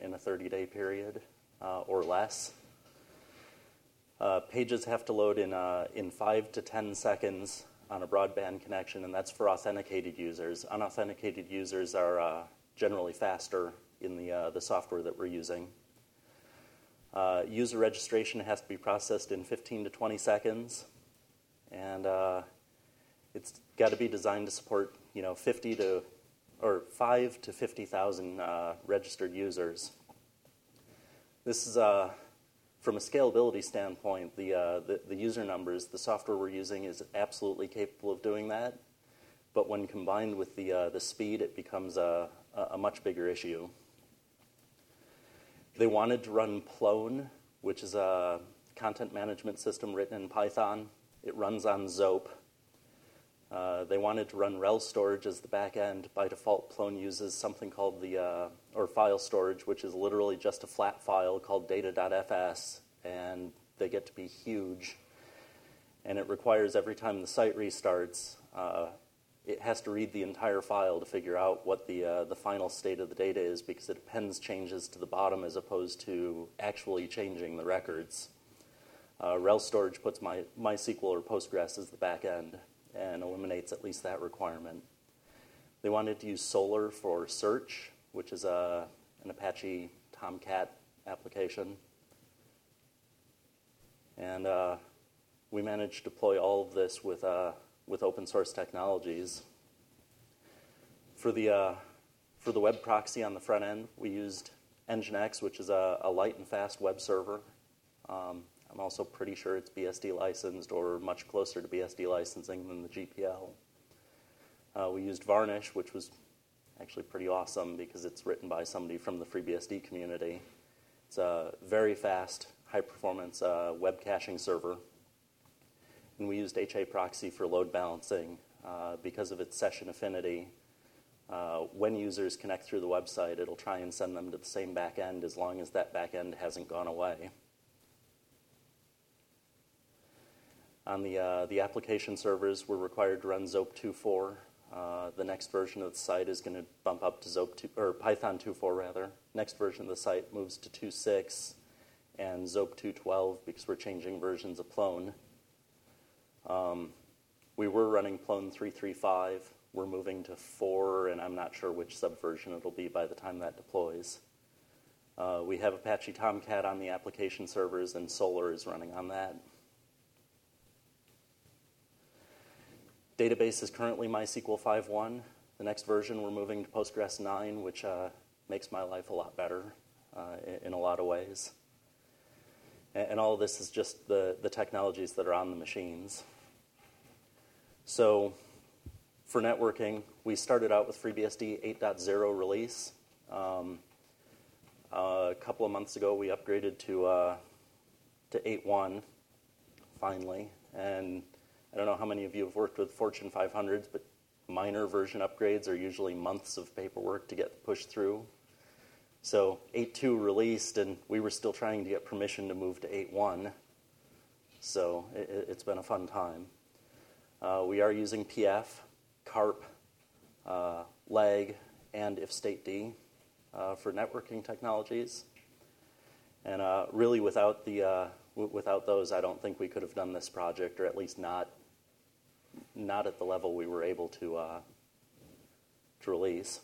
in a 30-day period or less. Pages have to load in 5 to 10 seconds on a broadband connection, and that's for authenticated users. Unauthenticated users are generally faster in the software that we're using. User registration has to be processed in 15 to 20 seconds, and it's got to be designed to support 5 to 50,000 registered users. This is from a scalability standpoint, the user numbers, the software we're using is absolutely capable of doing that. But when combined with the speed, it becomes a much bigger issue. They wanted to run Plone, which is a content management system written in Python. It runs on Zope. They wanted to run rel storage as the back end. By default, Plone uses something called or file storage, which is literally just a flat file called data.fs, and they get to be huge. And it requires every time the site restarts, it has to read the entire file to figure out what the final state of the data is, because it appends changes to the bottom as opposed to actually changing the records. Rel storage puts MySQL or Postgres as the back end and eliminates at least that requirement. They wanted to use Solr for search, which is an Apache Tomcat application. And we managed to deploy all of this with open source technologies. For the web proxy on the front end, we used Nginx, which is a light and fast web server. I'm also pretty sure it's BSD licensed or much closer to BSD licensing than the GPL. We used Varnish, which was actually pretty awesome because it's written by somebody from the FreeBSD community. It's a very fast, high-performance web caching server. And we used HAProxy for load balancing because of its session affinity. When users connect through the website, it'll try and send them to the same back end as long as that back end hasn't gone away. On the application servers, we're required to run Zope 2.4. The next version of the site is going to bump up to Python 2.4 rather. Next version of the site moves to 2.6 and Zope 2.12 because we're changing versions of Plone. We were running Plone 3.3.5. We're moving to 4, and I'm not sure which subversion it'll be by the time that deploys. We have Apache Tomcat on the application servers, and Solr is running on that. Database is currently MySQL 5.1. The next version, we're moving to Postgres 9, which makes my life a lot better in a lot of ways. And all of this is just the technologies that are on the machines. So for networking, we started out with FreeBSD 8.0 release. A couple of months ago, we upgraded to 8.1, finally. And I don't know how many of you have worked with Fortune 500s, but minor version upgrades are usually months of paperwork to get pushed through. So 8.2 released, and we were still trying to get permission to move to 8.1. So it's been a fun time. We are using PF, CARP, LAG, and ifStateD for networking technologies. And really, without those, I don't think we could have done this project, or at least not at the level we were able to release.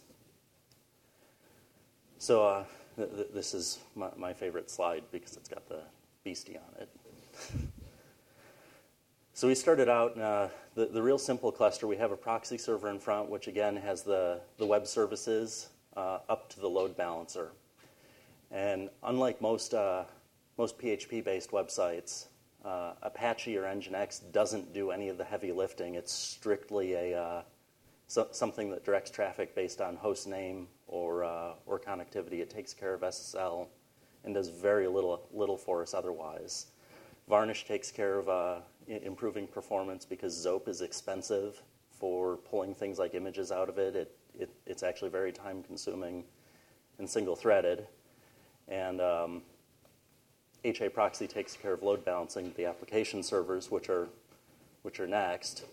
So this is my favorite slide because it's got the beastie on it. So we started out in the real simple cluster. We have a proxy server in front, which again has the web services up to the load balancer. And unlike most PHP-based websites, Apache or Nginx doesn't do any of the heavy lifting. It's strictly something that directs traffic based on host name or connectivity. It takes care of SSL and does very little for us otherwise. Varnish takes care of improving performance because Zope is expensive for pulling things like images out of it. It's actually very time-consuming and single-threaded. And HAProxy takes care of load balancing the application servers, which are next.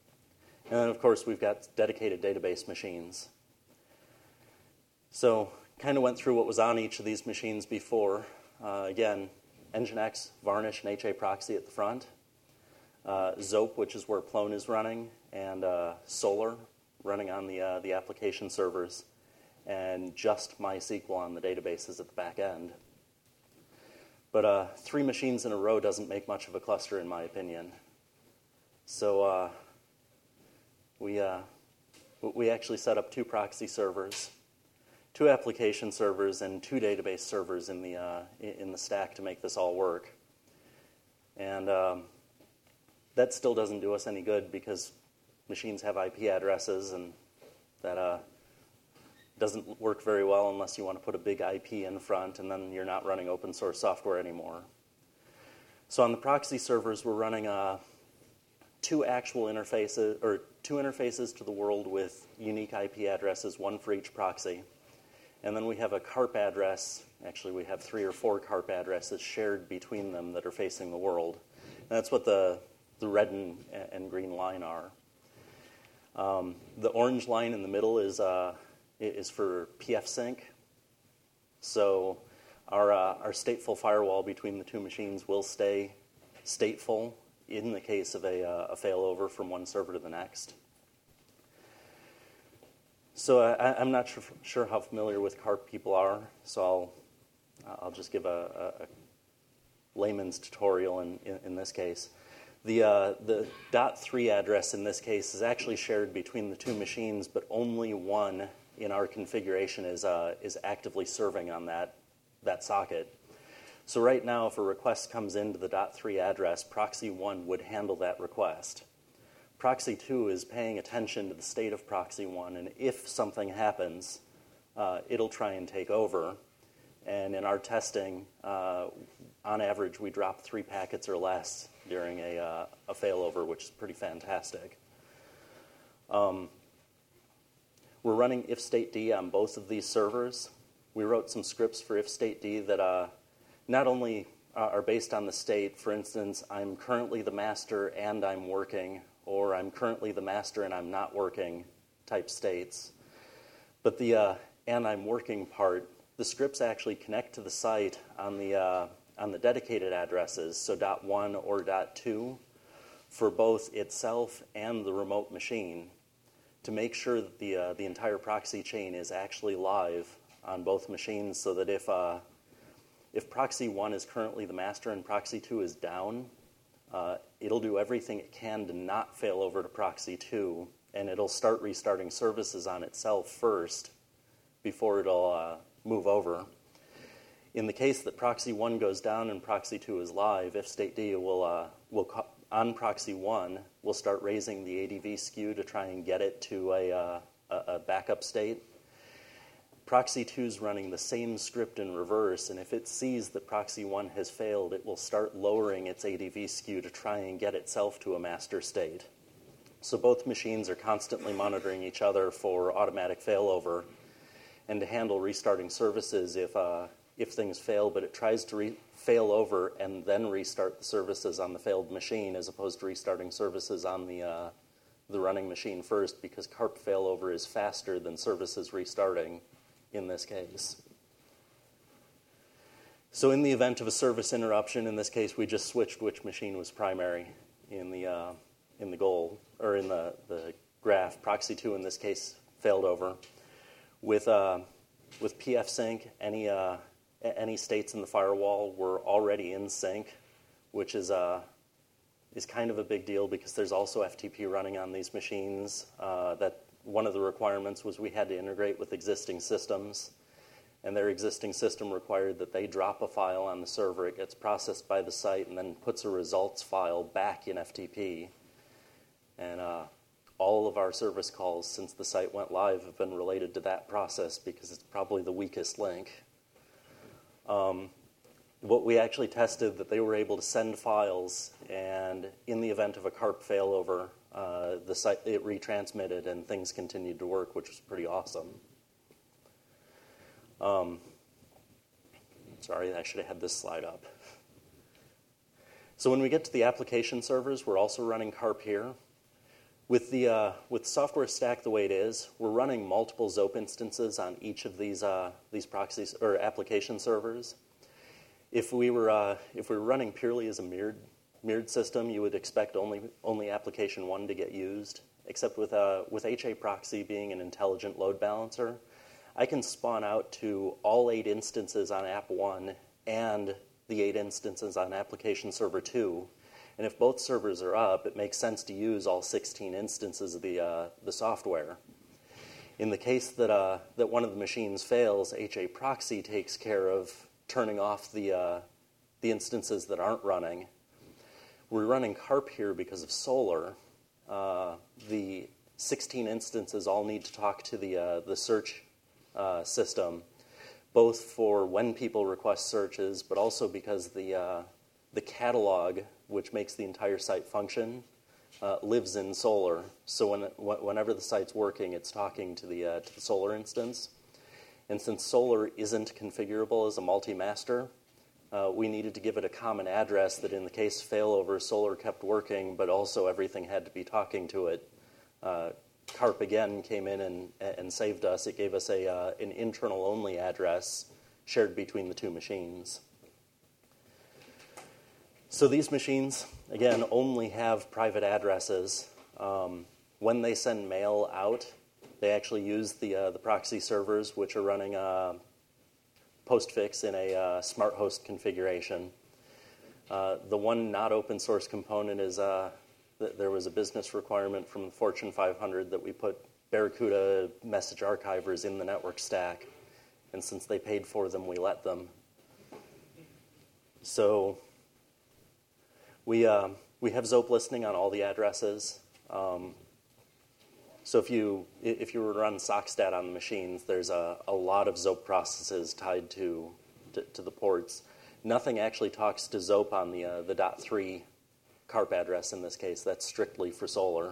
And then, of course, we've got dedicated database machines. So kind of went through what was on each of these machines before. Again, Nginx, Varnish, and HA Proxy at the front. Zope, which is where Plone is running, and Solr running on the application servers, and just MySQL on the databases at the back end. But 3 machines in a row doesn't make much of a cluster, in my opinion. So we actually set up 2 proxy servers, 2 application servers, and 2 database servers in the stack to make this all work. And that still doesn't do us any good because machines have IP addresses, and that doesn't work very well unless you want to put a big IP in front, and then you're not running open source software anymore. So on the proxy servers, we're running 2 actual interfaces, or 2 interfaces to the world with unique IP addresses, 1 for each proxy. And then we have a CARP address. Actually, we have 3 or 4 CARP addresses shared between them that are facing the world. And that's what the red and green line are. The orange line in the middle is for pfSync. So our stateful firewall between the 2 machines will stay stateful in the case of a failover from one server to the next. So I'm not sure how familiar with CARP people are, so I'll just give a layman's tutorial in this case. The .3 address in this case is actually shared between the 2 machines, but only one in our configuration is actively serving on that socket. So right now, if a request comes into the .3 address, Proxy 1 would handle that request. Proxy 2 is paying attention to the state of Proxy 1, and if something happens, it'll try and take over. And in our testing, on average, we drop 3 packets or less during a failover, which is pretty fantastic. We're running ifStateD on both of these servers. We wrote some scripts for ifStateD that not only are based on the state. For instance, I'm currently the master and I'm working, or I'm currently the master and I'm not working type states. But the and I'm working part, the scripts actually connect to the site on the dedicated addresses, so .1 or .2, for both itself and the remote machine, to make sure that the entire proxy chain is actually live on both machines, so that if Proxy 1 is currently the master and Proxy 2 is down, it'll do everything it can to not fail over to Proxy 2, and it'll start restarting services on itself first before it'll move over. In the case that Proxy 1 goes down and Proxy 2 is live, ifStateD will on Proxy 1, we'll start raising the ADV skew to try and get it to a backup state. Proxy 2 is running the same script in reverse, and if it sees that Proxy 1 has failed, it will start lowering its ADV skew to try and get itself to a master state. So both machines are constantly monitoring each other for automatic failover and to handle restarting services if things fail, but it tries to fail over and then restart the services on the failed machine as opposed to restarting services on the running machine first, because CARP failover is faster than services restarting in this case. So in the event of a service interruption, in this case we just switched which machine was primary in the goal, or in the graph. Proxy 2 in this case failed over. With pfSync, any states in the firewall were already in sync, which is kind of a big deal because there's also FTP running on these machines. That one of the requirements was we had to integrate with existing systems, and their existing system required that they drop a file on the server. It gets processed by the site and then puts a results file back in FTP. And all of our service calls since the site went live have been related to that process because it's probably the weakest link. What we actually tested, that they were able to send files, and in the event of a CARP failover, the site, it retransmitted and things continued to work, which was pretty awesome. Sorry, I should have had this slide up. So when we get to the application servers, we're also running CARP here. With software stack the way it is, we're running multiple Zope instances on each of these proxies or application servers. If we were running purely as a mirrored system, you would expect only application 1 to get used. Except with HA proxy being an intelligent load balancer, I can spawn out to all 8 instances on app 1 and the 8 instances on application server 2. And if both servers are up, it makes sense to use all 16 instances of the software. In the case that one of the machines fails, HA proxy takes care of turning off the instances that aren't running. We're running CARP here because of Solar. The 16 instances all need to talk to the search system, both for when people request searches, but also because the catalog, which makes the entire site function, lives in Solar. So whenever the site's working, it's talking to the Solar instance. And since Solar isn't configurable as a multi-master, we needed to give it a common address that in the case of failover, Solar kept working, but also everything had to be talking to it. CARP again came in and saved us. It gave us an internal-only address shared between the 2 machines. So these machines, again, only have private addresses. When they send mail out, they actually use the proxy servers, which are running postfix in a smart host configuration. The one not open source component is that there was a business requirement from the Fortune 500 that we put Barracuda message archivers in the network stack. And since they paid for them, we let them. So we have Zope listening on all the addresses. So if you were to run SockStat on the machines, there's a lot of Zope processes tied to the ports. Nothing actually talks to Zope on the .3 CARP address in this case. That's strictly for Solar.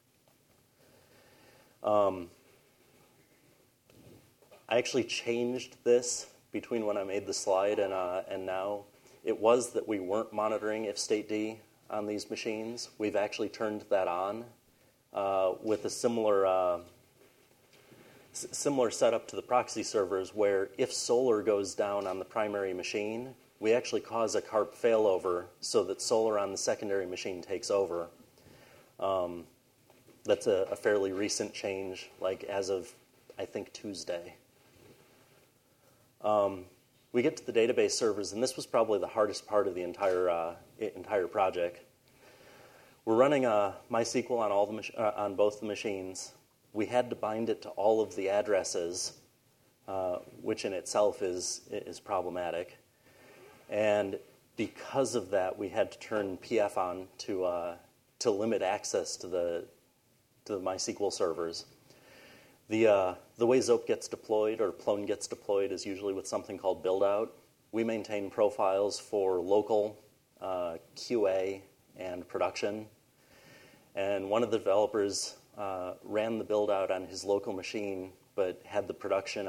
I actually changed this between when I made the slide and now. It was that we weren't monitoring if statd on these machines. We've actually turned that on with a similar setup to the proxy servers where if Solar goes down on the primary machine, we actually cause a CARP failover so that Solar on the secondary machine takes over. That's a fairly recent change, like as of, I think, Tuesday. We get to the database servers, and this was probably the hardest part of the entire project. We're running MySQL on on both the machines. We had to bind it to all of the addresses, which in itself is problematic. And because of that, we had to turn PF on to limit access to the MySQL servers. The way Zope gets deployed or Plone gets deployed is usually with something called build out. We maintain profiles for local, QA, and production. And one of the developers ran the build out on his local machine, but had the production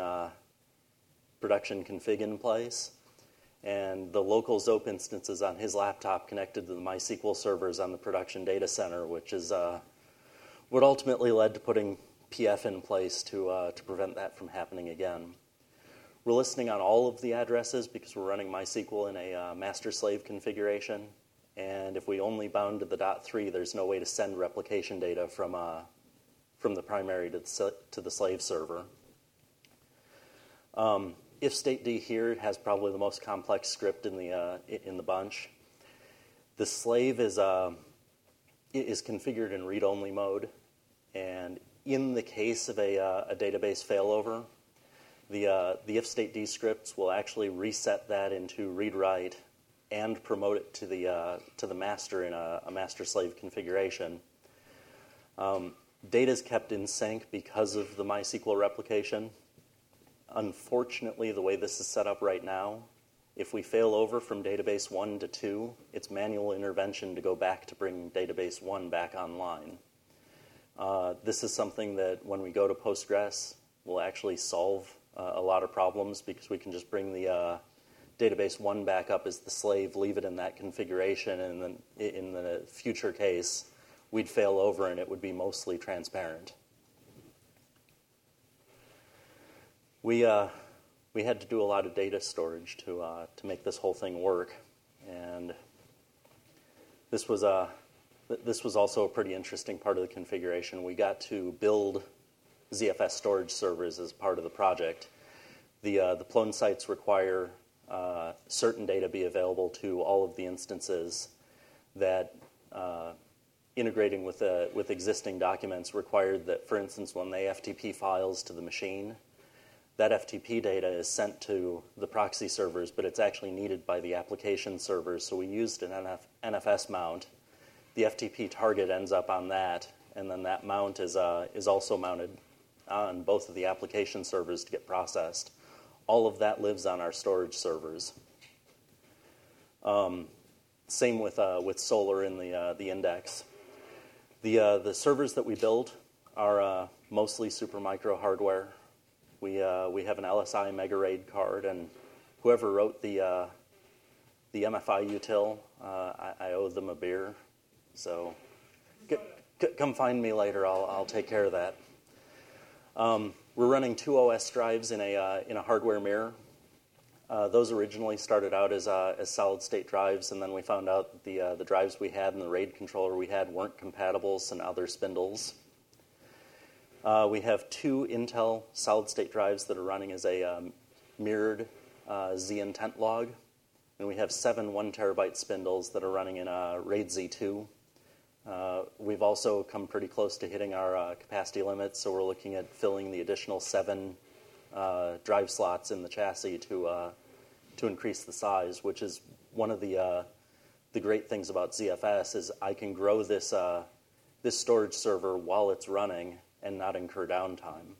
config in place. And the local Zope instances on his laptop connected to the MySQL servers on the production data center, which is what ultimately led to putting PF in place to prevent that from happening again. We're listening on all of the addresses because we're running MySQL in a master-slave configuration. And if we only bound to the .3, there's no way to send replication data from the primary to the slave server. If statd here has probably the most complex script in the bunch. The slave is configured in read-only mode, and in the case of a database failover, the if statd scripts will actually reset that into read-write and promote it to the master in a master-slave configuration. Data is kept in sync because of the MySQL replication. Unfortunately, the way this is set up right now, if we fail over from database 1 to 2, it's manual intervention to go back to bring database 1 back online. This is something that when we go to Postgres will actually solve a lot of problems because we can just bring the database 1 back up as the slave, leave it in that configuration, and then in the future case, we'd fail over and it would be mostly transparent. We had to do a lot of data storage to make this whole thing work, and this was also a pretty interesting part of the configuration. We got to build ZFS storage servers as part of the project. The Plone sites require certain data be available to all of the instances that integrating with existing documents required that, for instance, when they FTP files to the machine, that FTP data is sent to the proxy servers, but it's actually needed by the application servers. So we used an NFS mount. The FTP target ends up on that, and then that mount is also mounted on both of the application servers to get processed. All of that lives on our storage servers. Same with Solr in the index. The servers that we build are mostly Supermicro hardware. We have an LSI MegaRAID card, and whoever wrote the MFI util, I owe them a beer. So come find me later. I'll take care of that. We're running 2 OS drives in a hardware mirror. Those originally started out as solid state drives, and then we found out that the drives we had and the RAID controller we had weren't compatible, so now they're spindles. We have 2 Intel solid-state drives that are running as a mirrored Z-intent log, and we have 7 1-terabyte spindles that are running in RAID Z2. We've also come pretty close to hitting our capacity limits, so we're looking at filling the additional 7 drive slots in the chassis to increase the size, which is one of the great things about ZFS is I can grow this storage server while it's running and not incur downtime.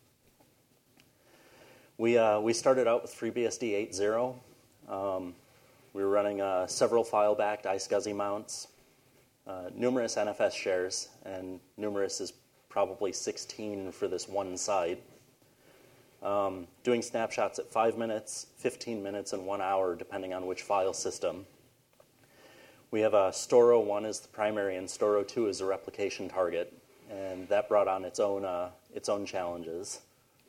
We started out with FreeBSD 8.0. We were running several file-backed iSCSI mounts, numerous NFS shares, and numerous is probably 16 for this one site. Doing snapshots at 5 minutes, 15 minutes, and 1 hour, depending on which file system. We have Storo 1 as the primary, and Storo 2 as a replication target, and that brought on its own challenges.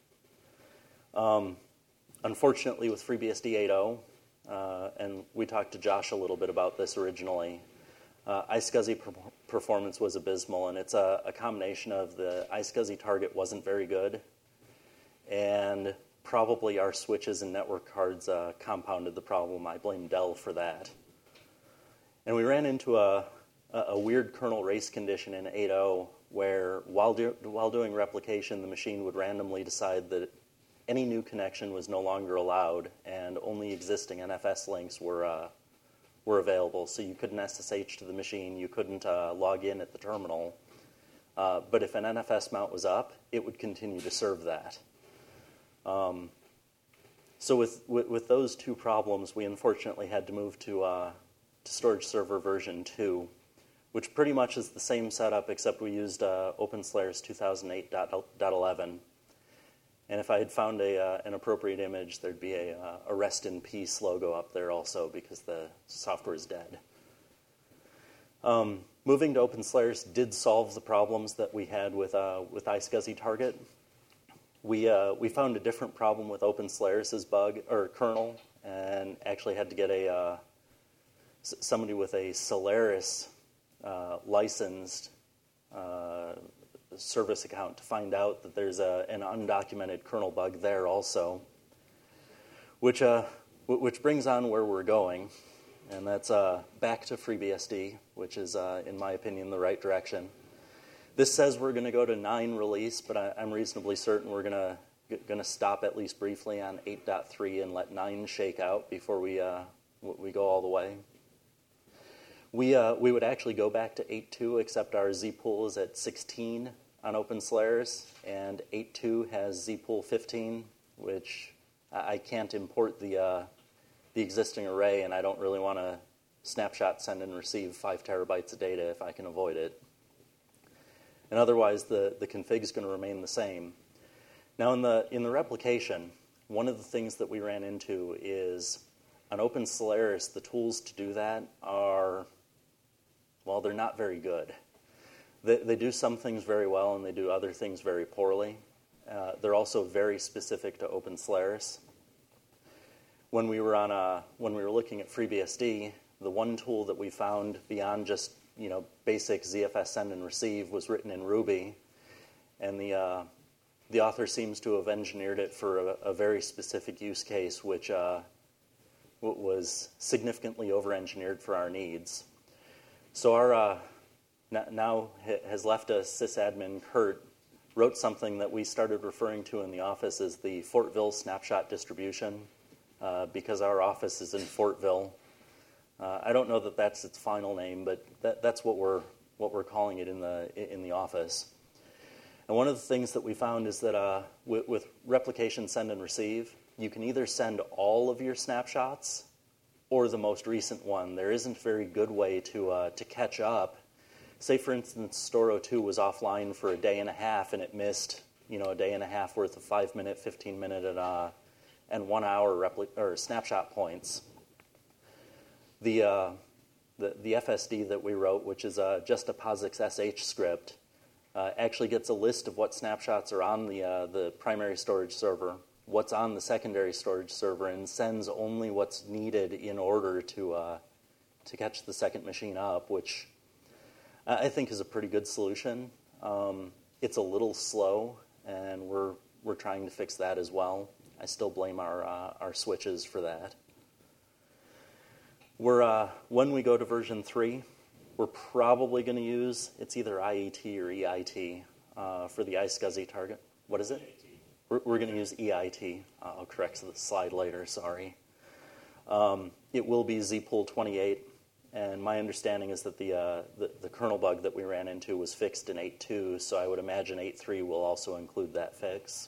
Unfortunately, with FreeBSD 8.0, and we talked to Josh a little bit about this originally, iSCSI performance was abysmal, and it's a combination of the iSCSI target wasn't very good, and probably our switches and network cards compounded the problem. I blame Dell for that. And we ran into a weird kernel race condition in 8.0 where while doing replication, the machine would randomly decide that any new connection was no longer allowed and only existing NFS links were available. So you couldn't SSH to the machine, you couldn't log in at the terminal. But if an NFS mount was up, it would continue to serve that. So with those 2 problems, we unfortunately had to move to storage server version 2, which pretty much is the same setup, except we used OpenSlayers 2008.11. And if I had found an appropriate image, there'd be a rest in peace logo up there also, because the software is dead. Moving to OpenSlayers did solve the problems that we had with iSCSI target. We found a different problem with OpenSlayers' bug or kernel, and actually had to get somebody with a Solaris licensed service account to find out that there's an undocumented kernel bug there also, which brings on where we're going, and that's back to FreeBSD, which is, in my opinion, the right direction. This says we're going to go to 9 release, but I'm reasonably certain we're going to stop at least briefly on 8.3 and let 9 shake out before we go all the way. We would actually go back to 8.2, except our zpool is at 16 on OpenSlayers, and 8.2 has zpool 15, which I can't import the existing array, and I don't really want to snapshot, send, and receive 5 terabytes of data if I can avoid it. And otherwise, the config is going to remain the same. Now, in the replication, one of the things that we ran into is on OpenSlayers, the tools to do that are, well, they're not very good. They do some things very well, and they do other things very poorly. They're also very specific to OpenSolaris. When we were looking at FreeBSD, the one tool that we found beyond just basic ZFS send and receive was written in Ruby, and the author seems to have engineered it for a very specific use case, which was significantly over-engineered for our needs. So our now has left us sysadmin Kurt wrote something that we started referring to in the office as the Fortville snapshot distribution, because our office is in Fortville. I don't know that that's its final name, but that's what we're calling it in the office. And one of the things that we found is that with replication send and receive, you can either send all of your snapshots or the most recent one. There isn't a very good way to catch up. Say, for instance, Store02 was offline for a day and a half, and it missed a day and a half worth of 5-minute, 15-minute, and 1 hour snapshot points. The FSD that we wrote, which is just a POSIX SH script, actually gets a list of what snapshots are on the primary storage server, what's on the secondary storage server, and sends only what's needed in order to catch the second machine up, which I think is a pretty good solution. It's a little slow, and we're trying to fix that as well. I still blame our switches for that. When we go to version 3, we're probably going to use, it's either IET or EIT for the iSCSI target. What is it? We're going to use EIT. I'll correct the slide later, sorry. It will be zpool 28, and my understanding is that the kernel bug that we ran into was fixed in 8.2, so I would imagine 8.3 will also include that fix.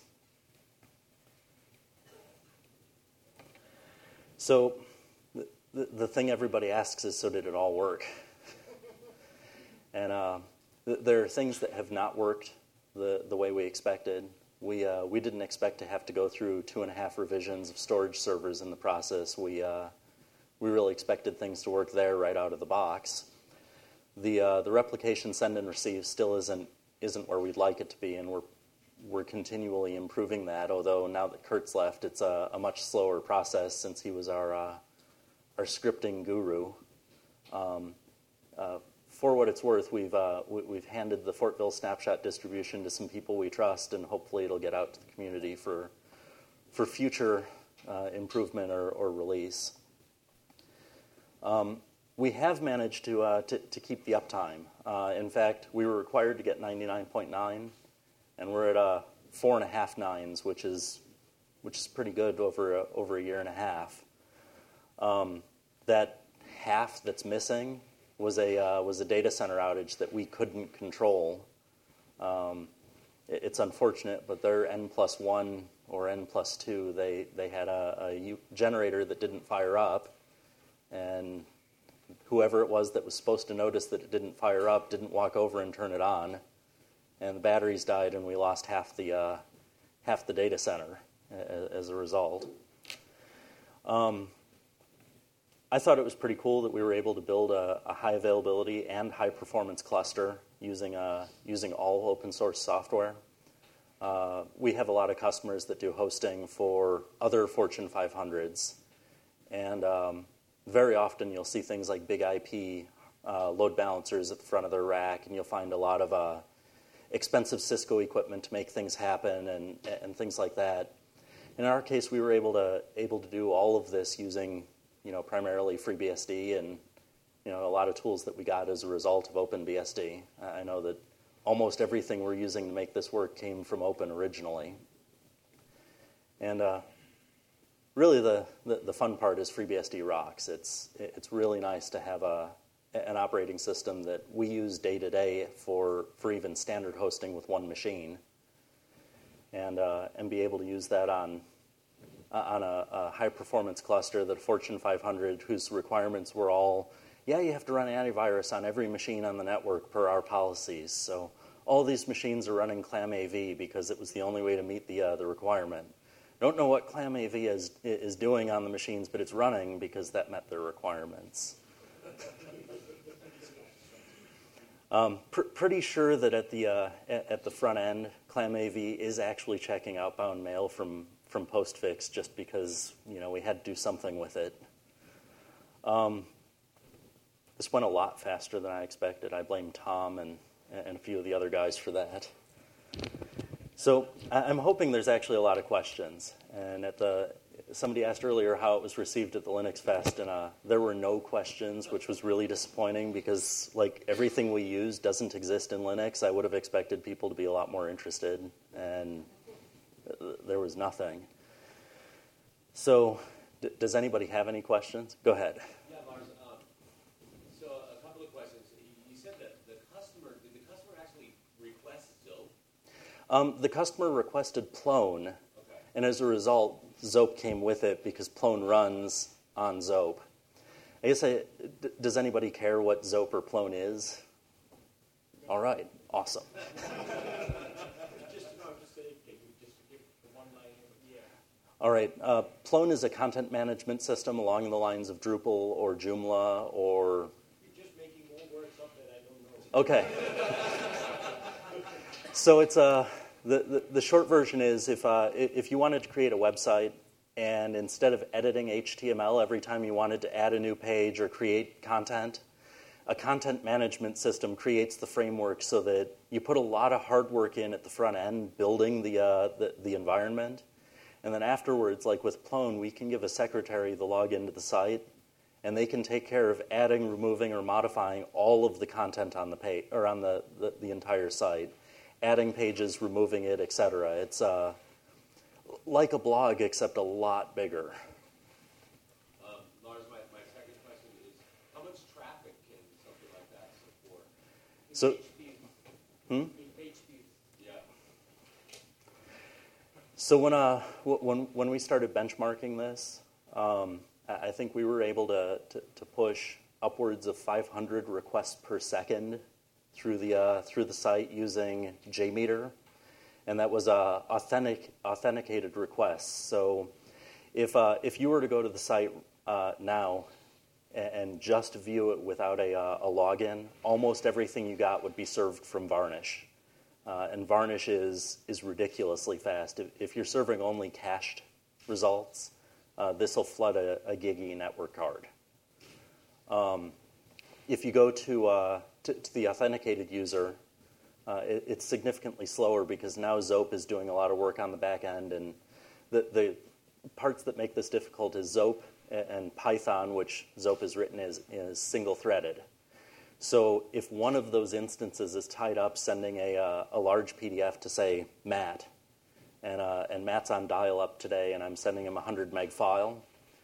So the thing everybody asks is, so did it all work? And there are things that have not worked the way we expected. We didn't expect to have to go through 2.5 revisions of storage servers in the process. We really expected things to work there right out of the box. The replication send and receive still isn't where we'd like it to be, and we're continually improving that. Although now that Kurt's left, it's a much slower process since he was our scripting guru. For what it's worth, we've handed the Fortville snapshot distribution to some people we trust, and hopefully it'll get out to the community for future improvement or release. We have managed to keep the uptime. In fact, we were required to get 99.9, and we're at 4.5 nines, which is pretty good over a year and a half. That half that's missing was a data center outage that we couldn't control. It's unfortunate, but their N+1 or N+2, they had a generator that didn't fire up, and whoever it was that was supposed to notice that it didn't fire up didn't walk over and turn it on, and the batteries died, and we lost half the data center as a result. I thought it was pretty cool that we were able to build a high availability and high performance cluster using all open source software. We have a lot of customers that do hosting for other Fortune 500s, and very often you'll see things like big IP load balancers at the front of their rack, and you'll find a lot of expensive Cisco equipment to make things happen and things like that. In our case, we were able to do all of this using primarily FreeBSD and a lot of tools that we got as a result of OpenBSD. I know that almost everything we're using to make this work came from Open originally. And really the fun part is FreeBSD rocks. It's really nice to have an operating system that we use day to day for even standard hosting with one machine, and be able to use that on a high-performance cluster that Fortune 500, whose requirements were all, you have to run antivirus on every machine on the network per our policies. So all these machines are running ClamAV because it was the only way to meet the requirement. Don't know what ClamAV is doing on the machines, but it's running because that met their requirements. Pretty sure that at the front end, ClamAV is actually checking outbound mail from Postfix just because we had to do something with it. This went a lot faster than I expected. I blame Tom and a few of the other guys for that. So I'm hoping there's actually a lot of questions. And somebody asked earlier how it was received at the Linux Fest, and there were no questions, which was really disappointing because everything we use doesn't exist in Linux. I would have expected people to be a lot more interested, and there was nothing. So does anybody have any questions? Go ahead. Yeah, Lars. So a couple of questions. You said that did the customer actually request Zope? The customer requested Plone, Okay. and as a result, Zope came with it because Plone runs on Zope. I guess does anybody care what Zope or Plone is? All right, awesome. All right, Plone is a content management system along the lines of Drupal or Joomla or... You're just making more words up that I don't know. Okay. So it's the short version is if you wanted to create a website and instead of editing HTML every time you wanted to add a new page or create content, a content management system creates the framework so that you put a lot of hard work in at the front end building the environment. And then afterwards, like with Plone, we can give a secretary the login to the site, and they can take care of adding, removing, or modifying all of the content on the page or on the entire site, adding pages, removing it, etc. It's like a blog, except a lot bigger. Lars, my second question is, how much traffic can something like that support? So, In page views. Yeah. So when we started benchmarking this, I think we were able to push upwards of 500 requests per second through the site using JMeter, and that was authenticated requests. So if you were to go to the site now and just view it without a login, almost everything you got would be served from Varnish. And Varnish is ridiculously fast. If you're serving only cached results, this will flood a Gigi network card. If you go to the authenticated user, it's significantly slower because now Zope is doing a lot of work on the back end, and the parts that make this difficult is Zope and Python, which Zope is written is single-threaded. So if one of those instances is tied up sending a large PDF to, say, Matt, and Matt's on dial-up today, and I'm sending him a 100 meg file,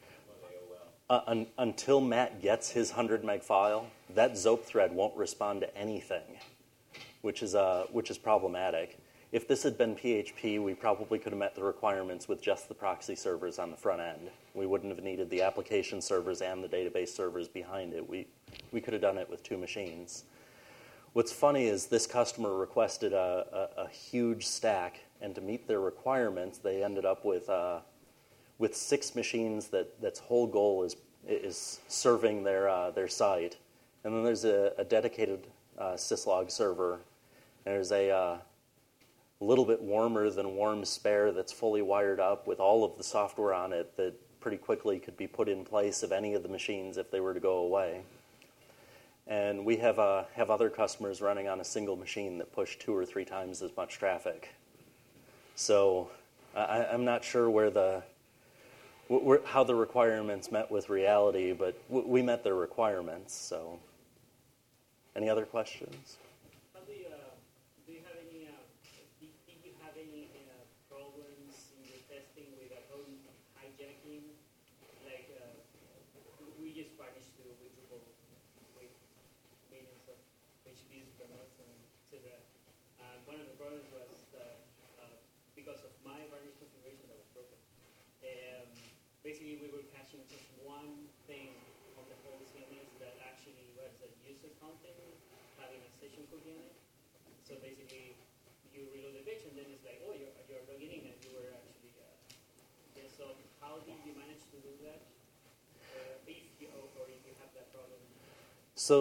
until Matt gets his 100 meg file, that Zope thread won't respond to anything, which is problematic. If this had been PHP, we probably could have met the requirements with just the proxy servers on the front end. We wouldn't have needed the application servers and the database servers behind it. We could have done it with 2 machines. What's funny is this customer requested a huge stack, and to meet their requirements, they ended up with 6 machines that's whole goal is serving their site. And then there's a dedicated syslog server. There's a little bit warmer than warm spare that's fully wired up with all of the software on it that pretty quickly could be put in place of any of the machines if they were to go away. And we have other customers running on a single machine that push 2 or 3 times as much traffic. So I'm not sure how the requirements met with reality, but we met their requirements. So, any other questions? Do you have any? Did you have any problems in the testing with code hijacking? Like we just Varnish to with Drupal with millions of HPs per month and etc. One of the problems was that because of my Varnish configuration that was broken. Basically, we were caching just one thing on the whole CMS that actually was a user content having a session cookie in it. So basically, you reload the page, and then it's like, oh, you're logging in, and you were actually. So how did you manage to do that? If you have that problem? So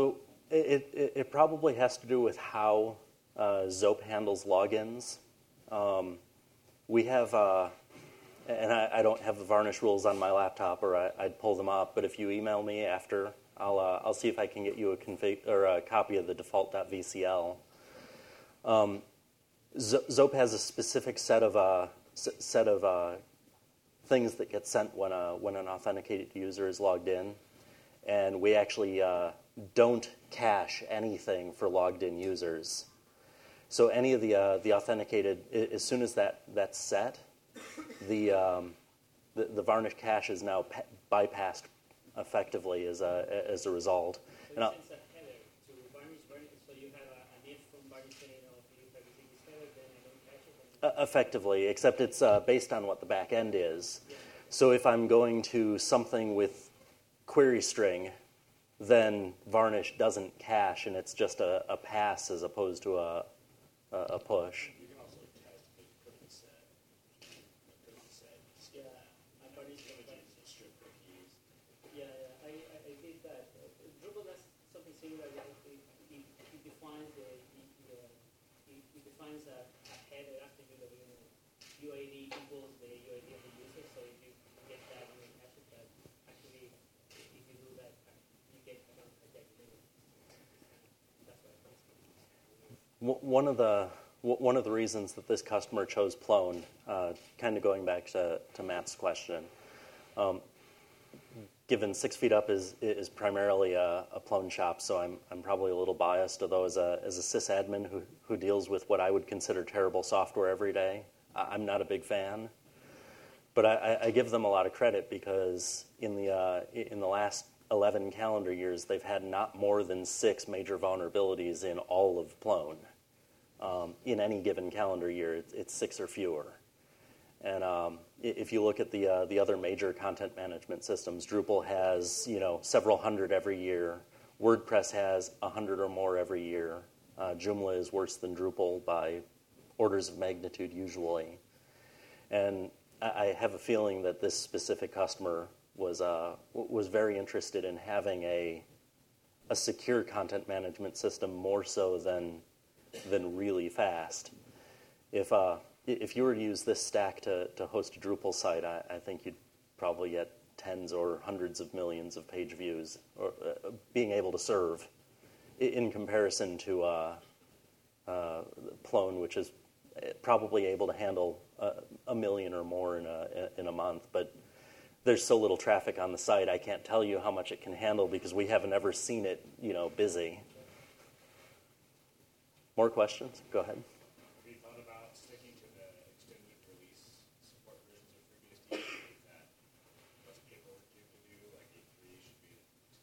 It probably has to do with how Zope handles logins. We have, and I don't have the varnish rules on my laptop, or I'd pull them up. But if you email me after, I'll see if I can get you a config or a copy of the default.vcl. Zope has a specific set of things that get sent when an authenticated user is logged in, and we actually don't cache anything for logged in users. So any of the authenticated, as soon as that's set, the varnish cache is now bypassed effectively as a result. So it sends a header to varnish, so you have an if from varnish saying, oh, if I receive this header, then I don't cache it. Effectively, except it's based on what the back end is. Yeah. So if I'm going to something with query string, then varnish doesn't cache, and it's just a pass as opposed to a push. You can also test the cookie set. Yeah, I varnish Strip cookies. Yeah, I did that. Drupal does something similar. It defines it defines a header after you log in. UID equals the UID of the user. So if you get that, you can cache it. But actually, if you do that, you get account hijacking. That's what I found. One of the reasons that this customer chose Plone, kind of going back to Matt's question, given 6 Feet Up is primarily a Plone shop, so I'm probably a little biased, although as a sysadmin who deals with what I would consider terrible software every day, I'm not a big fan. But I give them a lot of credit because in the last 11 calendar years, they've had not more than 6 major vulnerabilities in all of Plone. In any given calendar year, it's 6 or fewer. And if you look at the other major content management systems, Drupal has several hundred every year. WordPress has 100 or more every year. Joomla is worse than Drupal by orders of magnitude usually. And I have a feeling that this specific customer was very interested in having a secure content management system more so than really fast. If you were to use this stack to host a Drupal site, I think you'd probably get tens or hundreds of millions of page views or being able to serve in comparison to Plone, which is probably able to handle a million or more in a month. But there's so little traffic on the site, I can't tell you how much it can handle because we haven't ever seen it, busy. More questions? Go ahead. Have you thought about sticking to the extended release support versions of FreeBSD that less paperwork you have to do, like 8.3 should be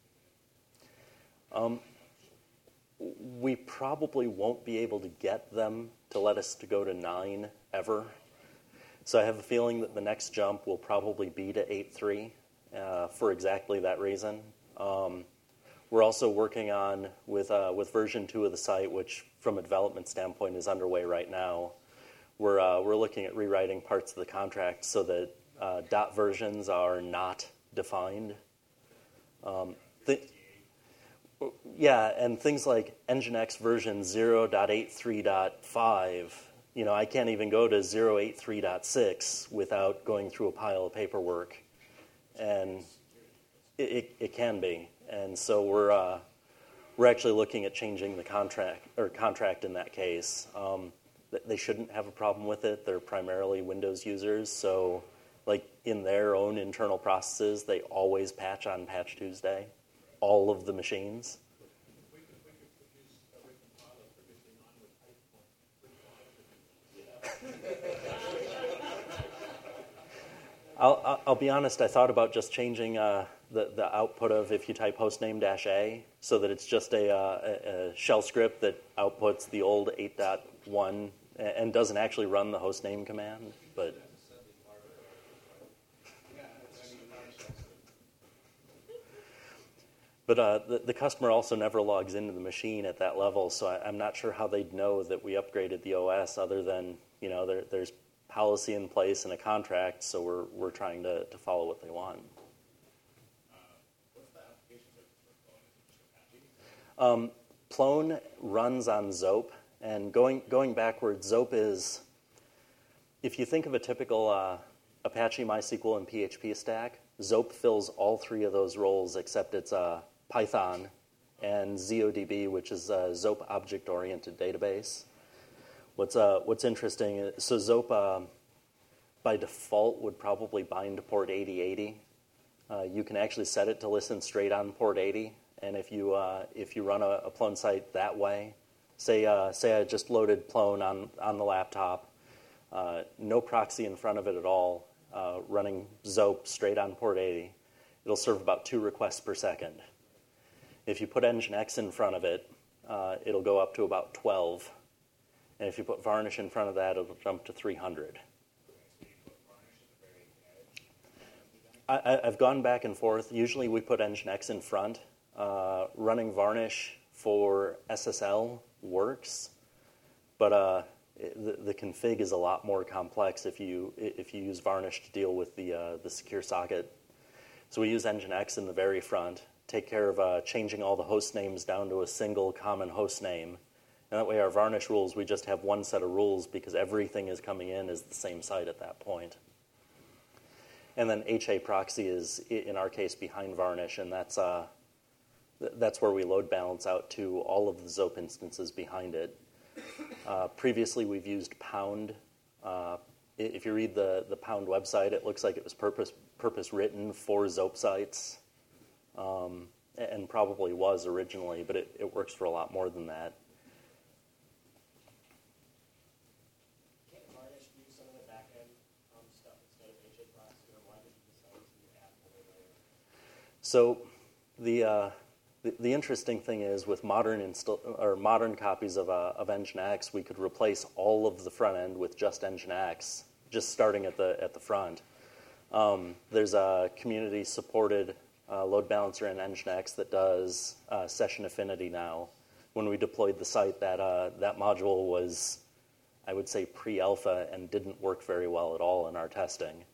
extended? We probably won't be able to get them to let us to go to 9 ever. So I have a feeling that the next jump will probably be to 8.3 for exactly that reason. We're also working on with version 2 of the site, which from a development standpoint is underway right now. We're looking at rewriting parts of the contract so that dot versions are not defined. Yeah, and things like Nginx version 0.83.5, I can't even go to 0.83.6 without going through a pile of paperwork. And it can be. And so we're actually looking at changing the contract in that case. They shouldn't have a problem with it. They're primarily Windows users, so like in their own internal processes, they always patch on Patch Tuesday, all of the machines. We could produce a written file of producing on with I'll be honest, I thought about just changing the output of if you type hostname-a so that it's just a shell script that outputs the old 8.1 and doesn't actually run the hostname command. But the customer also never logs into the machine at that level, so I'm not sure how they'd know that we upgraded the OS other than, there's policy in place and a contract, so we're trying to follow what they want. What's the application service for Plone? Is it just Plone runs on Zope, and going backwards, Zope is, if you think of a typical Apache, MySQL, and PHP stack, Zope fills all three of those roles except it's Python and ZODB, which is a Zope object-oriented database. What's interesting is, so Zope by default would probably bind to port 8080. You can actually set it to listen straight on port 80, and if you run a Plone site that way, say I just loaded Plone on the laptop, no proxy in front of it at all, running Zope straight on port 80, it'll serve about 2 requests per second. If you put Nginx in front of it, it'll go up to about 12. And if you put Varnish in front of that, it'll jump to 300. I've gone back and forth. Usually we put Nginx in front. Running Varnish for SSL works, but the config is a lot more complex if you use Varnish to deal with the secure socket. So we use Nginx in the very front, take care of changing all the host names down to a single common host name. And that way our Varnish rules, we just have one set of rules because everything is coming in as the same site at that point. And then HA proxy is, in our case, behind Varnish, and that's where we load balance out to all of the Zope instances behind it. Previously, we've used Pound. If you read the Pound website, it looks like it was purpose written for Zope sites, and probably was originally, but it works for a lot more than that. Can't Varnish do some of the back-end stuff instead of HA proxy, or why did you decide to add more layer? So the interesting thing is, with modern copies of Nginx, we could replace all of the front end with just Nginx, just starting at the front. There's a community-supported load balancer in Nginx that does session affinity now. When we deployed the site, that module was, I would say, pre-alpha and didn't work very well at all in our testing.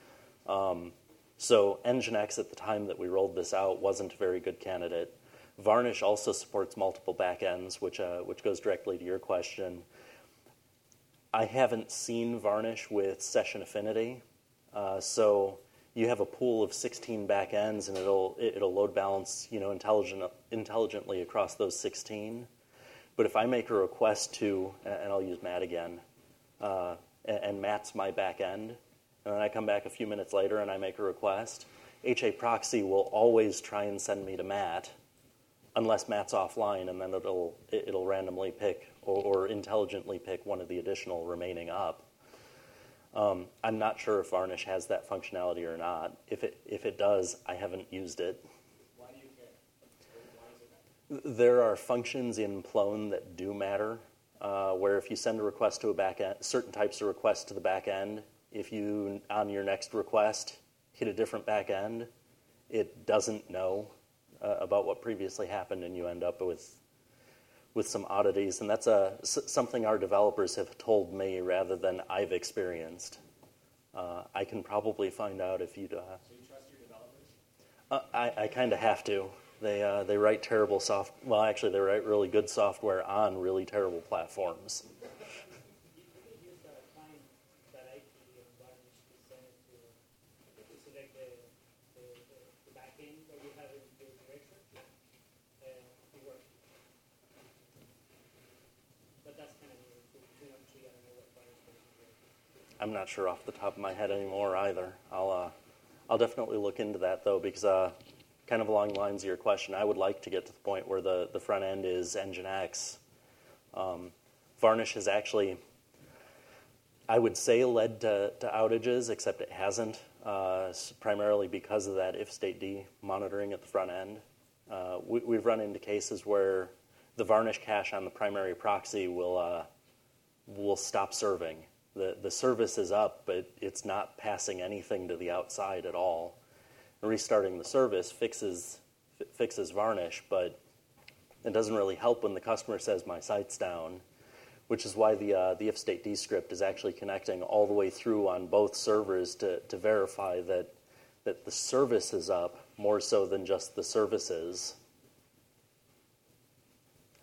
So Nginx at the time that we rolled this out wasn't a very good candidate. Varnish also supports multiple backends, which goes directly to your question. I haven't seen Varnish with session affinity, so you have a pool of 16 backends, and it'll load balance intelligently across those 16. But if I make a request to, and I'll use Matt again, and Matt's my backend, and then I come back a few minutes later and I make a request, HA proxy will always try and send me to Matt, unless Matt's offline, and then it'll randomly pick or intelligently pick one of the additional remaining up. I'm not sure if Varnish has that functionality or not. If it does, I haven't used it. Why do you care? Why is it that? There are functions in Plone that do matter, where if you send a request to a backend, certain types of requests to the backend, if you, on your next request, hit a different backend, it doesn't know about what previously happened, and you end up with some oddities. And that's something our developers have told me rather than I've experienced. I can probably find out if you'd... So you trust your developers? I kind of have to. They write terrible well, actually, they write really good software on really terrible platforms. You could use a client that IP and Varnish to send it to select the backend that you have in your directory, and it works. But that's kind of new. I don't know what Varnish is. I'm not sure off the top of my head anymore either. I'll definitely look into that, though, because kind of along the lines of your question, I would like to get to the point where the front end is Nginx. Varnish has actually, I would say, led to outages, except it hasn't, primarily because of that if state D monitoring at the front end. We've run into cases where the Varnish cache on the primary proxy will stop serving. The service is up, but it's not passing anything to the outside at all. Restarting the service fixes Varnish, but it doesn't really help when the customer says my site's down, which is why the if state D script is actually connecting all the way through on both servers to verify that the service is up more so than just the services.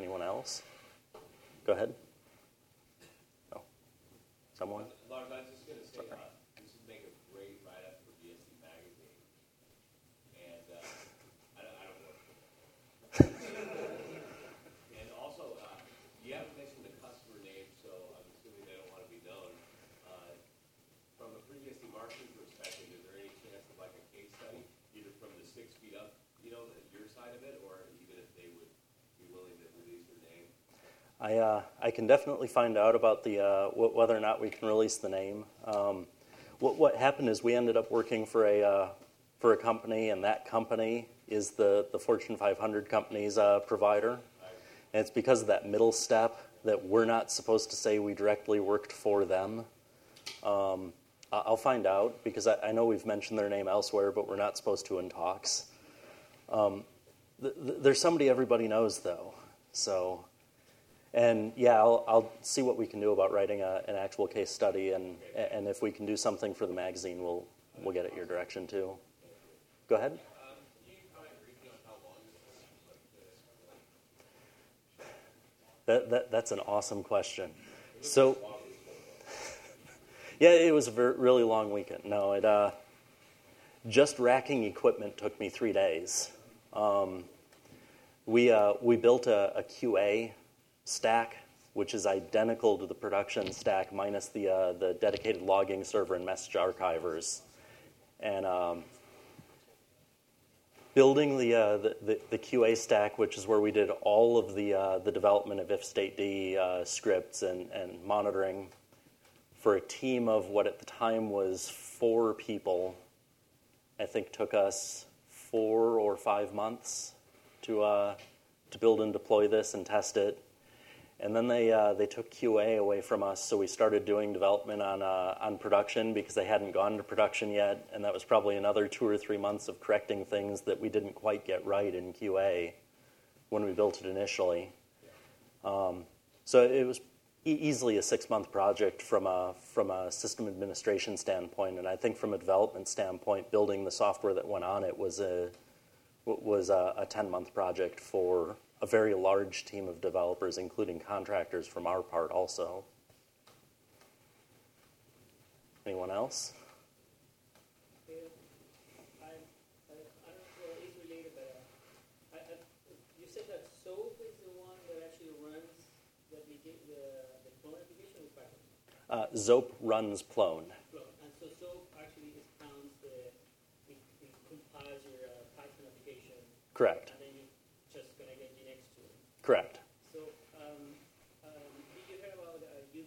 Anyone else? Go ahead. Oh, someone? Lars, I was just going to say, this would make a great write-up for BSD Magazine. And I don't work for that. And also, you haven't mentioned the customer name, so I'm assuming they don't want to be known. From a FreeBSD marketing perspective, is there any chance of like a case study, either from the 6 feet up, your side of it, or even if they would be willing to release their name? I can definitely find out about the whether or not we can release the name. What happened is we ended up working for a company, and that company is the Fortune 500 company's provider. And it's because of that middle step that we're not supposed to say we directly worked for them. I'll find out, because I know we've mentioned their name elsewhere, but we're not supposed to in talks. There's somebody everybody knows, though. So, and yeah, I'll see what we can do about writing an actual case study, and if we can do something for the magazine, we'll get it your direction too. Go ahead. Can you comment briefly on how long this That's an awesome question. So, yeah, it was a really long weekend. No, it just racking equipment took me 3 days. We built a QA stack, which is identical to the production stack minus the dedicated logging server and message archivers, and building the QA stack, which is where we did all of the development of ifstatd scripts and monitoring for a team of what at the time was 4 people. I think took us 4 or 5 months to build and deploy this and test it. And then they took QA away from us, so we started doing development on production because they hadn't gone to production yet, and that was probably another 2 or 3 months of correcting things that we didn't quite get right in QA when we built it initially. So it was easily a 6-month project from a system administration standpoint, and I think from a development standpoint, building the software that went on it was a 10-month project for a very large team of developers, including contractors from our part also. Anyone else? I don't know if it's related, but you said that SOAP is the one that actually runs the clone application with Python? Zope runs Plone. And so SOAP actually counts it compiles your Python application. Correct. And then you just connect Nginx to it. Correct. So, did you hear about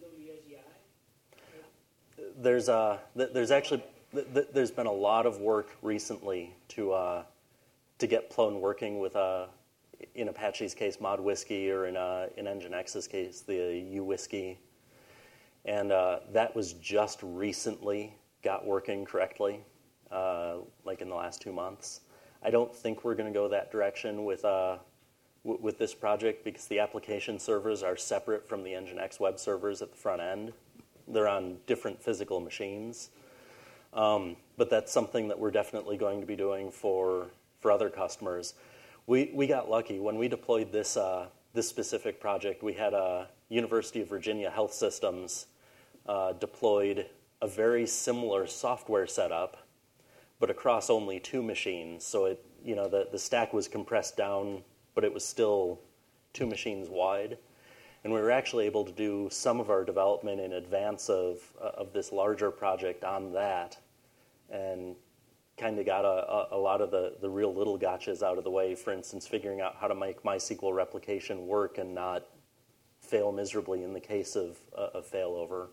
UWSGI? There's been a lot of work recently to get Plone working with in Apache's case ModWhiskey, or in Nginx's case the uWhiskey, and that was just recently got working correctly, like in the last 2 months. I don't think we're going to go that direction with this project because the application servers are separate from the Nginx web servers at the front end. They're on different physical machines. But that's something that we're definitely going to be doing for other customers. We got lucky. When we deployed this specific project, we had University of Virginia Health Systems deployed a very similar software setup, but across only 2 machines. So the stack was compressed down, but it was still 2 machines wide. And we were actually able to do some of our development in advance of this larger project on that, and kind of got a lot of the real little gotchas out of the way. For instance, figuring out how to make MySQL replication work and not fail miserably in the case of failover.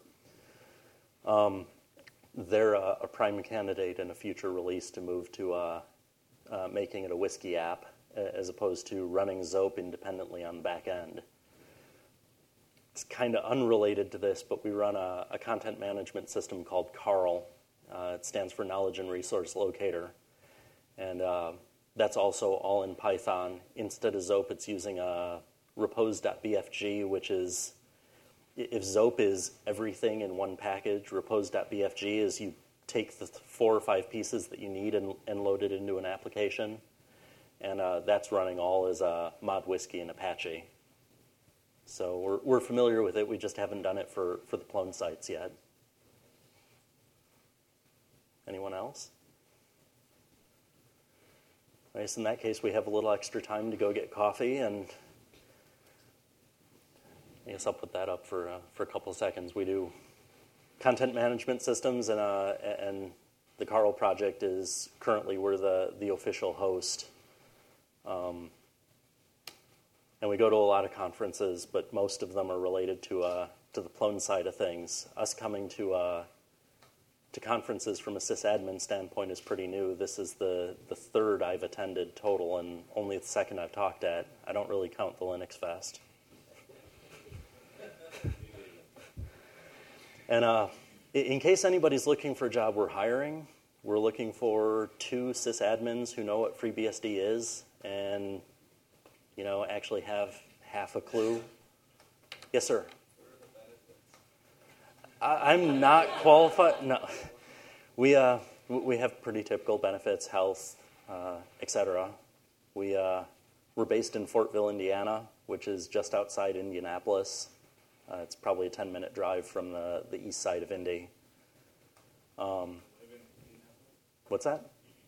They're a prime candidate in a future release to move to making it a Whiskey app as opposed to running Zope independently on the back end. It's kind of unrelated to this, but we run a content management system called Carl. It stands for Knowledge and Resource Locator. And that's also all in Python. Instead of Zope, it's using repose.bfg, which is, if Zope is everything in one package, repose.bfg is you take the 4 or 5 pieces that you need and load it into an application. And that's running all as ModWhiskey and Apache. So we're familiar with it. We just haven't done it for the Plone sites yet. Anyone else? I guess in that case, we have a little extra time to go get coffee, and I guess I'll put that up for a couple of seconds. We do content management systems, and the Carl project is currently we're the official host. And we go to a lot of conferences, but most of them are related to the Plone side of things. Us coming to conferences from a sysadmin standpoint is pretty new. This is the third I've attended total, and only the second I've talked at. I don't really count the Linux Fest. And in case anybody's looking for a job, we're hiring. We're looking for 2 sysadmins who know what FreeBSD is and, actually have half a clue. Yes, sir. I'm not qualified. No, we have pretty typical benefits, health, etc. We're based in Fortville, Indiana, which is just outside Indianapolis. It's probably a 10-minute drive from the east side of Indy. What's that?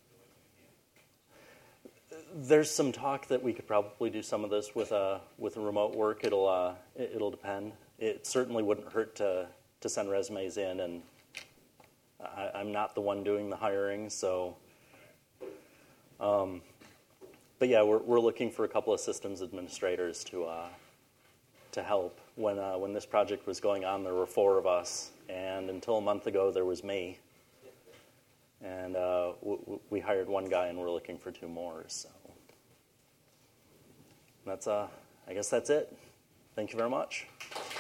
There's some talk that we could probably do some of this with a remote work. It'll depend. It certainly wouldn't hurt to send resumes in, and I'm not the one doing the hiring, so. But yeah, we're looking for a couple of systems administrators to help. When this project was going on, there were 4 of us, and until a month ago, there was me. And we hired 1 guy, and we're looking for 2 more. So that's I guess that's it. Thank you very much.